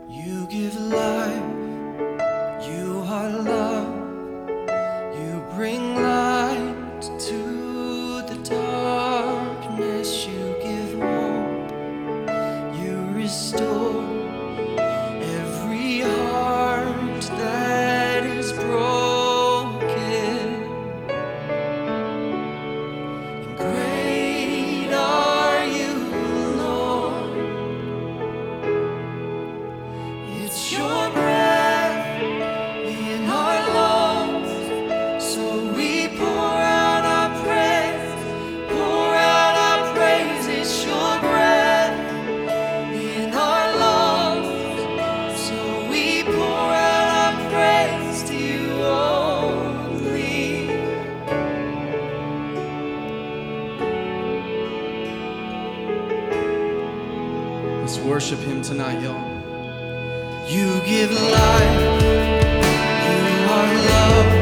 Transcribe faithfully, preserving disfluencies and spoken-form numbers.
You give life, you are love, you bring light to the darkness, you give hope, you restore every heart that is broken. And great are you, Lord. It's your breath in our lungs, so we pour out our praise, pour out our praise. It's your breath in our lungs, so we pour out our praise to you only. Let's worship him tonight, y'all. You give life, you are love.